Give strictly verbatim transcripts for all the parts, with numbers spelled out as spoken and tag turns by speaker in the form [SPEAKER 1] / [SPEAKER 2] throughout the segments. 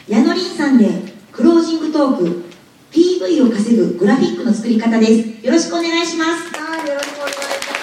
[SPEAKER 1] ヤノリンさんでクロージングトーク ピーブイ を稼ぐグラフィックの作り方です。よろしくお願いします。
[SPEAKER 2] はい、よろしくお願いい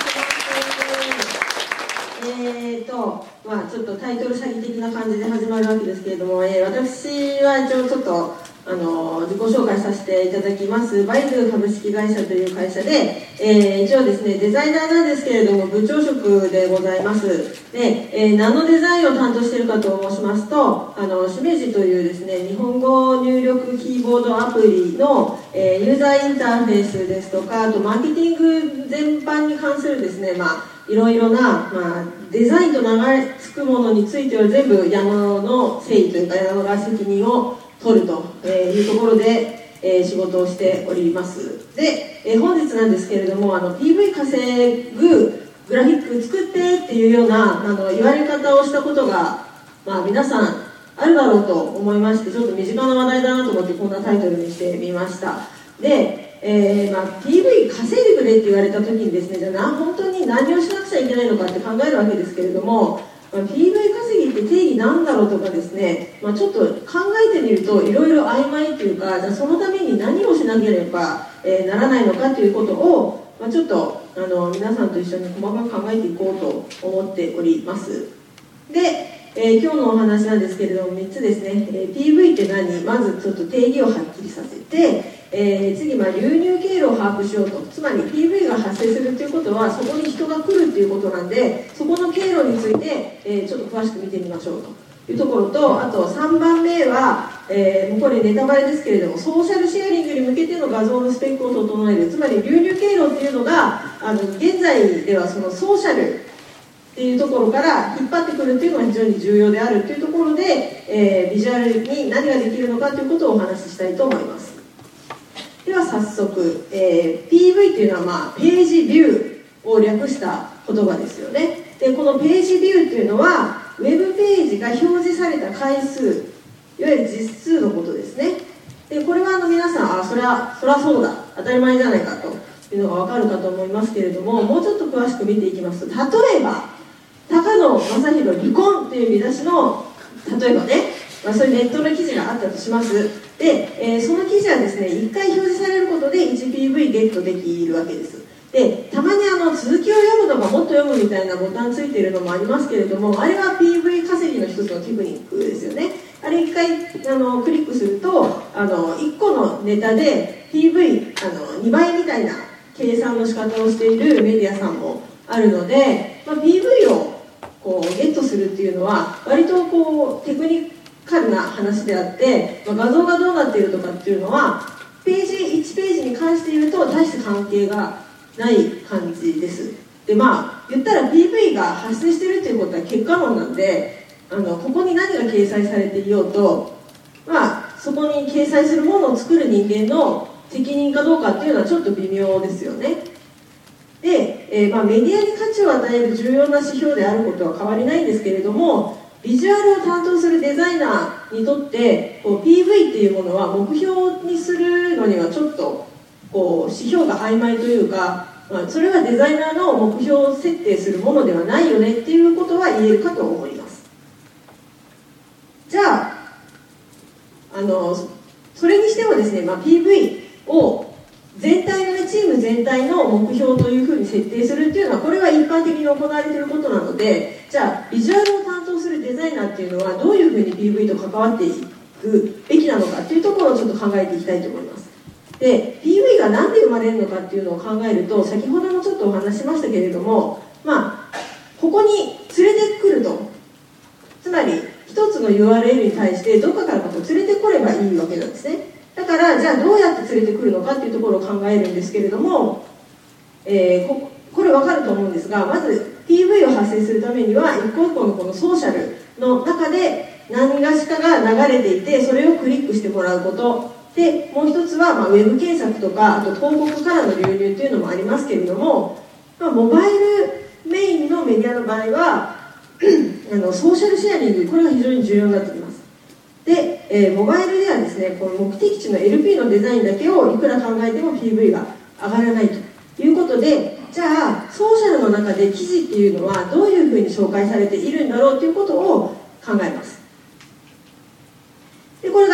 [SPEAKER 2] たします。えーと、まあちょっとタイトル詐欺的な感じで始まるわけですけれども、えー、私は一応ちょっとあの自己紹介させていただきます。バイズ株式会社という会社で、えー、一応ですね、デザイナーなんですけれども、部長職でございます。で、えー、何のデザインを担当しているかと申しますと、あの、しめじというですね、日本語入力キーボードアプリの、えー、ユーザーインターフェースですとか、あとマーケティング全般に関するですね、まあ、いろいろな、まあ、デザインと流れ着くものについては全部矢野の誠意というか、矢野が責任を取るというところで、えー、仕事をしております。で、えー、本日なんですけれども、あの ピーブイ 稼ぐグラフィック作ってっていうようなあの言われ方をしたことが、まあ、皆さんあるだろうと思いまして、ちょっと身近な話題だなと思ってこんなタイトルにしてみました。で、えーまあ、ピーブイ 稼いでくれって言われた時にですね、じゃあな本当に何をしなくちゃいけないのかって考えるわけですけれども、まあ、ピーブイ 稼ぎって定義なんだろうとかですね、まあ、ちょっと考えてみるといろいろ曖昧っていうか、じゃあそのために何をしなければ、えー、ならないのかということを、まあ、ちょっとあの皆さんと一緒に細かく考えていこうと思っております。で、えー、今日のお話なんですけれどもみっつですね、えー、ピーブイ って何、まずちょっと定義をはっきりさせて、えー、次、まあ、流入経路を把握しようと。つまり ピーブイ が発生するということはそこに人が来るということなんで、そこの経路について、えー、ちょっと詳しく見てみましょうというところと、あとさんばんめは、えー、もうこれネタバレですけれども、ソーシャルシェアリングに向けての画像のスペックを整える。つまり流入経路っていうのがあの現在ではそのソーシャルっていうところから引っ張ってくるっていうのが非常に重要であるっていうところで、えー、ビジュアルに何ができるのかということをお話ししたいと思います。では早速、えー、ピーブイ っていうのは、まあ、ページビューを略した言葉ですよね。でこのページビューっていうのはウェブページが表示された回数、いわゆる実数のことですね。でこれはあの皆さん、あそれはそりゃそうだ、当たり前じゃないかというのが分かるかと思いますけれども、もうちょっと詳しく見ていきますと、例えば高野正宏離婚という見出しの、例えばね、まあ、そういうネットの記事があったとします。で、えー、その記事はですね、いっかい表示されることで いちピーブイ ゲットできるわけです。で、たまにあの続きを読むのかもっと読むみたいなボタンついているのもありますけれども、あれは ピーブイ 稼ぎの一つのテクニックですよね。あれいっかいあのクリックすると、あのいっこのネタで ピーブイ あのにばいみたいな計算の仕方をしているメディアさんもあるので、まあ、ピーブイ をこうゲットするっていうのは割とこうテクニカルな話であって、まあ、画像がどうなっているとかっていうのはページいちページに関して言うと大して関係がない感じです。でまあ言ったら ピーブイ が発生しているっていうことは結果論なんで、あのここに何が掲載されていようと、まあそこに掲載するものを作る人間の責任かどうかっていうのはちょっと微妙ですよね。で、えーまあ、メディアに価値を与える重要な指標であることは変わりないんですけれども、ビジュアルを担当するデザイナーにとってこう ピーブイ っていうものは目標にするのにはちょっとこう指標が曖昧というか、まあ、それはデザイナーの目標設定するものではないよねっていうことは言えるかと思います。じゃあ、あのそれにしてもですね、まあ、ピーブイ を全体の、ね、チーム全体の目標というふうに設定するっていうのは、これは一般的に行われていることなので、じゃあビジュアルを担当するデザイナーっていうのはどういうふうに ピーブイ と関わっていくべきなのかっていうところをちょっと考えていきたいと思います。で ピーブイ が何で生まれるのかっていうのを考えると、先ほどもちょっとお話ししましたけれども、まあここに連れてくると、つまり一つの ユーアールエル に対してどっかからこう連れてこればいいわけなんですね。だからじゃあどうやって連れてくるのかっていうところを考えるんですけれども、えー、こ, これ分かると思うんですが、まず ピーブイ を発生するためには一個一個のこのソーシャルの中で何がしかが流れていて、それをクリックしてもらうことで、もう一つはまあウェブ検索とか、あと広告からの流入っていうのもありますけれども、まあ、モバイルメインのメディアの場合はあのソーシャルシェアリング、これが非常に重要になってきます。で、えー、モバイルではですね、この目的地の エルピー のデザインだけをいくら考えても ピーブイ が上がらないということで、じゃあソーシャルの中で記事っていうのはどういうふうに紹介されているんだろうということを考えます。でこれ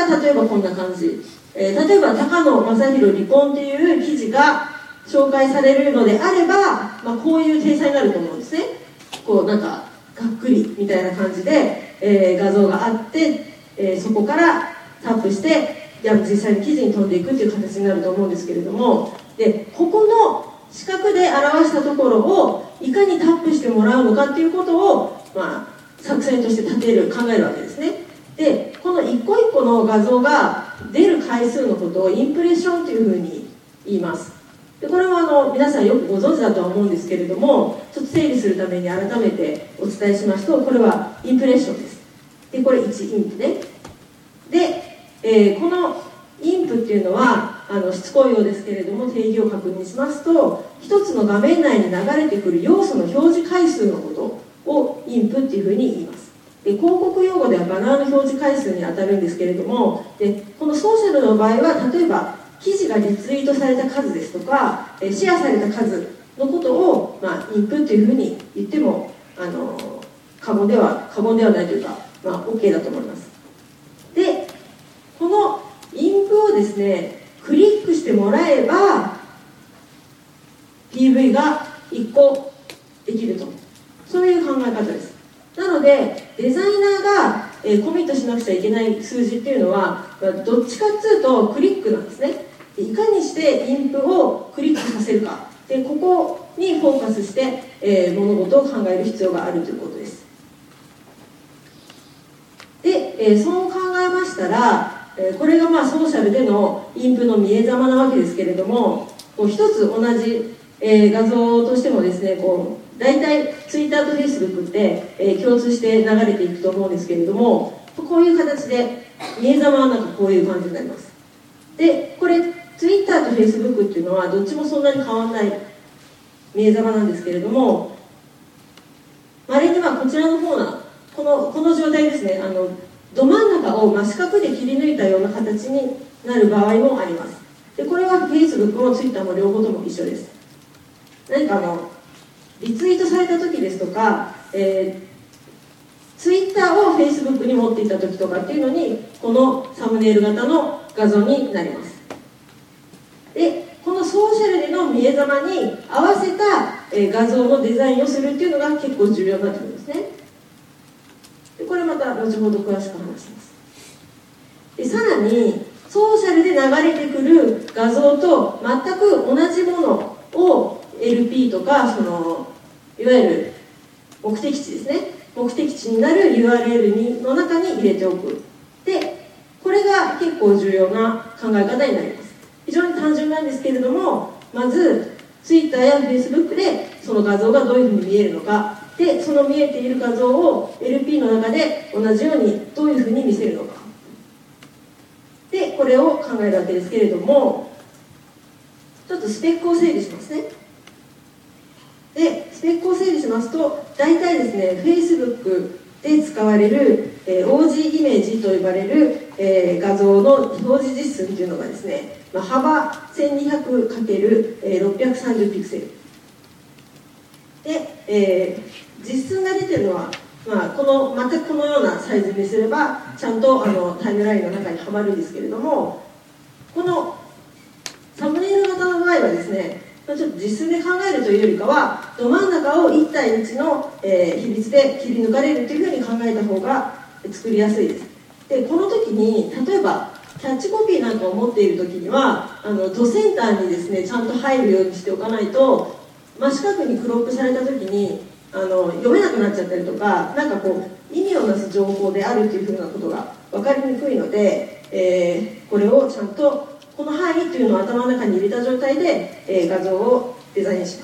[SPEAKER 2] 例えばこんな感じ、えー、例えば高野正宏離婚っていう記事が紹介されるのであれば、まあ、こういう体裁になると思うんですね。こうなんかがっくりみたいな感じで、えー、画像があって、えー、そこからタップして実際に記事に飛んでいくっていう形になると思うんですけれども、でここの四角で表したところをいかにタップしてもらうのかっていうことを、まあ、作戦として立てる考えるわけですね。でこの一個一個の画像が出る回数のことをインプレッションというふうに言います。でこれはあの皆さんよくご存知だとは思うんですけれども、ちょっと整理するために改めてお伝えしますと、これはインプレッションです。でこれいちインプね。で、えー、このインプっていうのはあのしつこいようですけれども定義を確認しますと、一つの画面内に流れてくる要素の表示回数のことをインプっていうふうに言います。で広告用語ではバナーの表示回数に当たるんですけれども、でこのソーシャルの場合は例えば記事がリツイートされた数ですとかシェアされた数のことを、まあ、インプっていうふうに言ってもあの過言では過言ではないというか、まあ、OK だと思います。でこのインプをですねクリックしてもらえば ピーブイ がいっこできると、そういう考え方です。なのでデザイナーが、えー、コミットしなくちゃいけない数字っていうのはどっちかっていうとクリックなんですね。いかにしてインプをクリックさせるか、でここにフォーカスして、えー、物事を考える必要があるということです。で、えー、そう考えましたら、えー、これがまあソーシャルでのインプの見えざまなわけですけれども、こう一つ同じ、えー、画像としてもですね、こう大体 Twitter と Facebook って、えー、共通して流れていくと思うんですけれども、こういう形で見えざまはなんかこういう感じになります。でこれ Twitter と Facebook っていうのはどっちもそんなに変わらない見えざまなんですけれども、まれにはこちらの方なこのこの状態ですね、あのど真ん中を真四角で切り抜いたような形になる場合もあります。でこれは Facebook も Twitter も両方とも一緒です。何かあのリツイートされた時ですとか、えー、Twitter を Facebook に持っていった時とかっていうのにこのサムネイル型の画像になります。でこのソーシャルでの見えざまに合わせた、えー、画像のデザインをするっていうのが結構重要になってくるんですね。でこれまた後ほど詳しく話します。でさらにソーシャルで流れてくる画像と全く同じものを エルピー とかそのいわゆる目的地ですね、目的地になる ユーアールエル にの中に入れておく。でこれが結構重要な考え方になります。非常に単純なんですけれども、まず Twitter や Facebook でその画像がどういうふうに見えるのか、でその見えている画像を エルピー の中で同じようにどういうふうに見せるのか、でこれを考えるわけですけれども、ちょっとスペックを整理しますね。でスペックを整理しますと、大体ですね Facebook で使われる、えー、オージー イメージと呼ばれる、えー、画像の表示実数というのがですね、まあ、幅 せんにひゃくかけるろっぴゃくさんじゅう ピクセルで、えー、実数が出てるのは、まあ、この全くこのようなサイズにすればちゃんとあのタイムラインの中にはまるんですけれども、このサムネイル型の場合はですね、ちょっと実数で考えるというよりかはど真ん中をいち対いちの、えー、比率で切り抜かれるというふうに考えた方が作りやすいです。でこの時に例えばキャッチコピーなんかを持っている時にはあのドセンターにですねちゃんと入るようにしておかないと、真四角にクロップされた時にあの読めなくなっちゃったりとか、なんかこう意味をなす情報であるというふうなことが分かりにくいので、えー、これをちゃんとこの範囲というのを頭の中に入れた状態で、えー、画像をデザインします。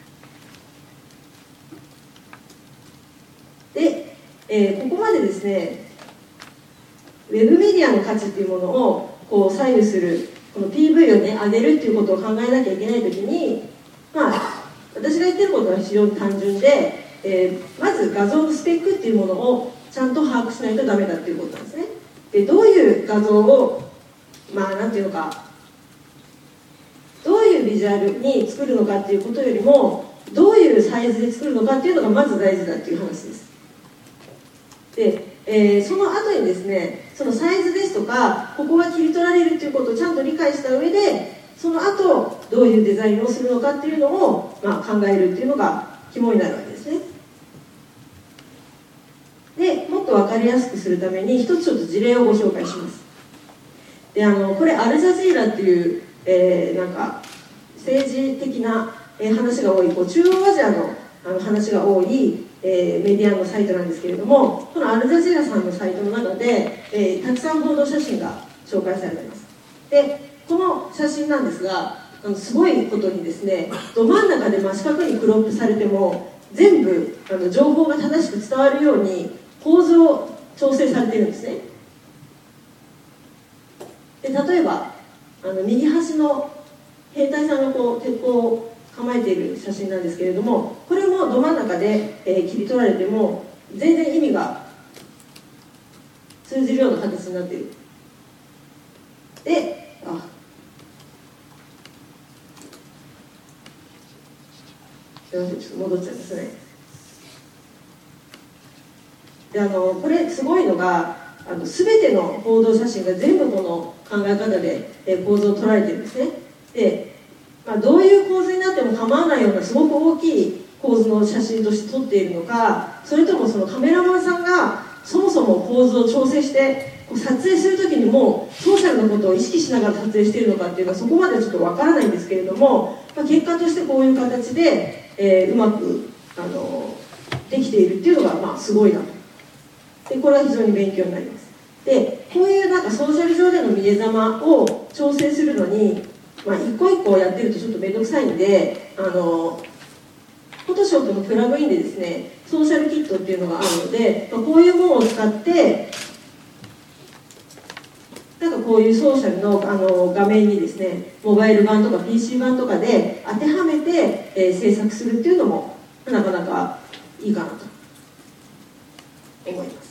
[SPEAKER 2] で、えー、ここまでですねウェブメディアの価値というものをこう左右するこの ピーブイ をね上げるということを考えなきゃいけないときに、まあ私が言ってることは非常に単純で、えー、まず画像のスペックっていうものをちゃんと把握しないとダメだっていうことなんですね。でどういう画像をまあなんていうのか、どういうビジュアルに作るのかっていうことよりもどういうサイズで作るのかっていうのがまず大事だっていう話です。でえー、その後にですね、そのサイズですとかここが切り取られるということをちゃんと理解した上で、その後どういうデザインをするのかっていうのを、まあ、考えるっていうのが肝になるわけですね。でもっと分かりやすくするために一つちょっと事例をご紹介します。であのこれアルジャジーラっていう、えー、なんか政治的な話が多い、こう中央アジアのあの話が多い、えー、メディアのサイトなんですけれども、このアルジャジーラさんのサイトの中で、えー、たくさん報道写真が紹介されています。でこの写真なんですが、あのすごいことにですね、ど真ん中で真四角にクロップされても全部あの情報が正しく伝わるように構図を調整されているんですね。で例えばあの右端の兵隊さんがこう鉄砲を構えている写真なんですけれども、これもど真ん中で、えー、切り取られても全然意味が通じるような形になっている。であすいません、ちょっと戻っちゃいますね。であのこれすごいのが、あの全ての報道写真が全部この考え方で、えー、構図を捉えているんですね。で、まあ、どういう構図になっても構わないようなすごく大きい構図の写真として撮っているのか、それともそのカメラマンさんがそもそも構図を調整してこう撮影するときにもソーシャルのことを意識しながら撮影しているのかっていうのはそこまでちょっとわからないんですけれども、まあ、結果としてこういう形で、えー、うまくあのできているっていうのがまあすごいなと。でこれは非常に勉強になります。でこういうなんかソーシャル上での見えざまを調整するのに、まあ、一個一個やってるとちょっと面倒くさいんで、あのフォトショップのプラグインでですね、ソーシャルキットっていうのがあるので、まあ、こういうものを使ってなんかこういうソーシャル の, あの画面にですね、モバイル版とか ピーシー 版とかで当てはめて、えー、制作するっていうのもなかなかいいかなと思います。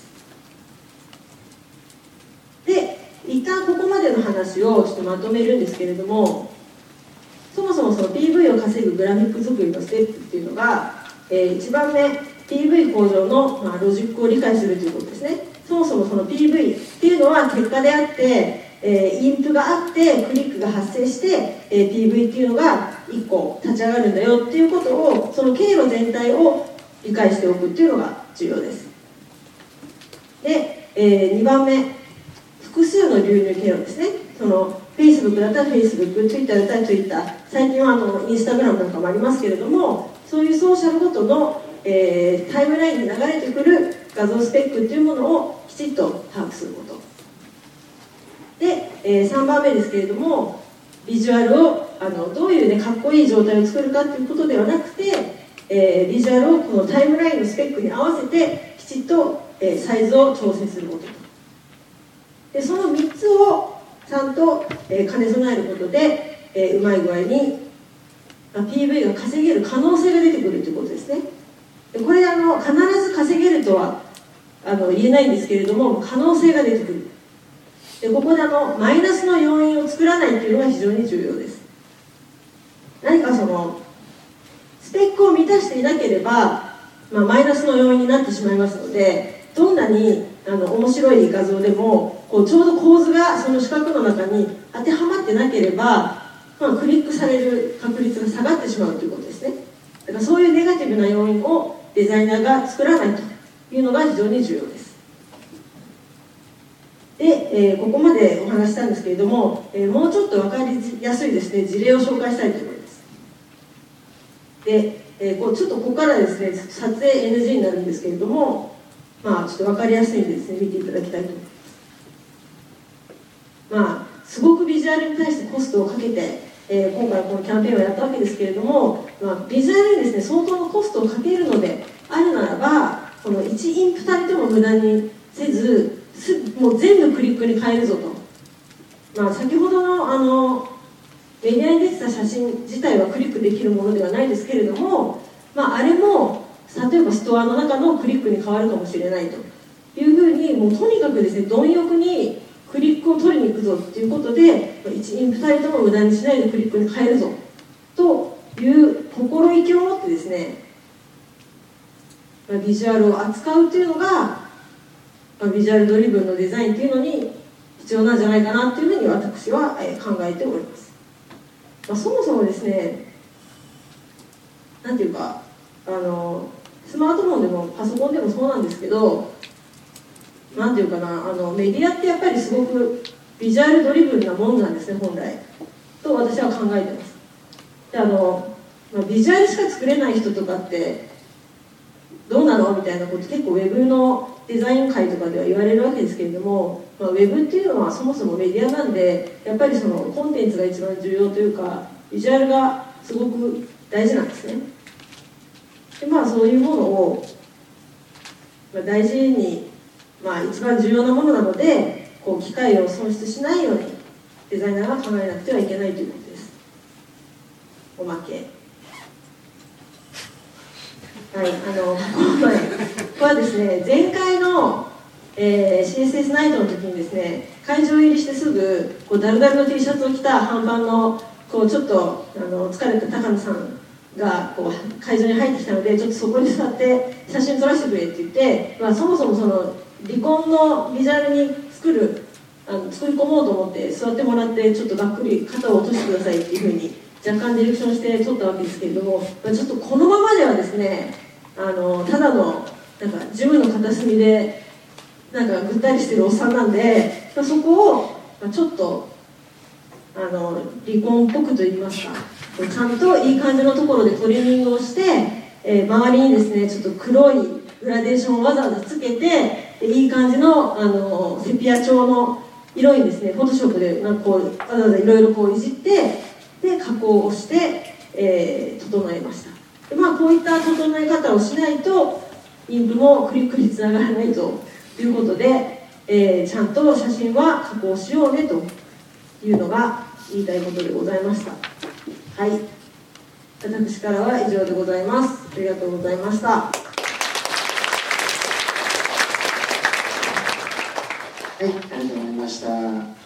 [SPEAKER 2] で一旦ここまでの話をちょっとまとめるんですけれども、そもそもその ピーブイ を稼ぐグラフィック作りのステップっていうのが、えー、いちばんめ ピーブイ 向上の、まあ、ロジックを理解するということですね。そもそもその ピーブイ っていうのは結果であって、えー、インプがあってクリックが発生して、えー、ピーブイ っていうのがいっこ立ち上がるんだよっていうことを、その経路全体を理解しておくっていうのが重要です。で、えー、にばんめ複数の流入経路ですね。その Facebook だったら Facebook、Twitter だったら Twitter、最近はあの Instagram なんかもありますけれども、そういうソーシャルごとの、えー、タイムラインに流れてくる画像スペックっていうものをきちっと把握することで、えー、さんばんめですけれども、ビジュアルをあのどういう、ね、かっこいい状態を作るかっていうことではなくて、えー、ビジュアルをこのタイムラインのスペックに合わせてきちっと、えー、サイズを調整することで、そのみっつをちゃんと、えー、兼ね備えることで、えー、うまい具合に、まあ、ピーブイ が稼げる可能性が出てくるということですね。でこれあの必ず稼げるとはあの言えないんですけれども、可能性が出てくる。でここであのマイナスの要因を作らないというのが非常に重要です。何かそのスペックを満たしていなければ、まあ、マイナスの要因になってしまいますので、どんなにあの面白い画像でもこうちょうど構図がその四角の中に当てはまってなければ、まあ、クリックされる確率が下がってしまうということですね。だからそういうネガティブな要因をデザイナーが作らないというのが非常に重要です。で、えー、ここまでお話したんですけれども、えー、もうちょっと分かりやすいですね、事例を紹介したいと思います。で、えー、こうちょっとここからですね、撮影 エヌジー になるんですけれども、まあちょっと分かりやすいんでですね、見ていただきたいと思います。まあすごくビジュアルに対してコストをかけて、えー、今回このキャンペーンをやったわけですけれども、まあ、ビジュアルにですね相当のコストをかけるのであるならば、このいちインプたりとも無駄にせず、もう全部クリックに変えるぞと。まあ、先ほどのあのメディアに出てた写真自体はクリックできるものではないですけれども、まあ、あれも例えばストアの中のクリックに変わるかもしれないというふうに、もうとにかくですね貪欲にクリックを取りに行くぞっていうことで、いちインプたりとも無駄にしないでクリックに変えるぞという心意気を持ってですね、ビジュアルを扱うというのがまあ、ビジュアルドリブンのデザインっていうのに必要なんじゃないかなっていうふうに私はえ考えております。まあ、そもそもですね、なんていうか、あのスマートフォンでもパソコンでもそうなんですけど、なんていうかな、あのメディアってやっぱりすごくビジュアルドリブンなもんなんですね、本来と私は考えてます。で、あの、まあ、ビジュアルしか作れない人とかってどうなのみたいなこと結構ウェブのデザイン会とかでは言われるわけですけれども、まあ、ウェブっていうのはそもそもメディアなんで、やっぱりそのコンテンツが一番重要というか、ビジュアルがすごく大事なんですね。で、まあそういうものを、まあ、大事に、まあ一番重要なものなので、こう機会を損失しないようにデザイナーが考えなくてはいけないということです。おまけ。はい、あの、これはですね、前回の、えー、シーエスエス ナイトの時にですね、会場入りしてすぐ、こうダルダルの T シャツを着た半パンの、こうちょっとあの疲れた高野さんがこう会場に入ってきたので、ちょっとそこに座って写真撮らせてくれって言って、まあ、そもそもその離婚のビジュアルに作るあの作り込もうと思って座ってもらって、ちょっとがっくり肩を落としてくださいっていうふうに若干ディレクションして撮ったわけですけれども、まあ、ちょっとこのままではですね、あのただのなんかジムの片隅でなんかぐったりしてるおっさんなんで、まあ、そこを、まあ、ちょっとあの離婚っぽくといいますか、ちゃんといい感じのところでトリミングをして、えー、周りにですねちょっと黒いグラデーションをわざわざつけて、いい感じの、あのセピア調の色にですね、フォトショップでなんかこうわざわざいろいろこういじって、で加工をして、えー、整えました。で、まあ、こういった整え方をしないとインクもクリックにつながらないということで、えー、ちゃんと写真は加工しようねというのが言いたいことでございました。はい、私からは以上でございます。ありがとうございました。
[SPEAKER 3] はい、ありがとうございました。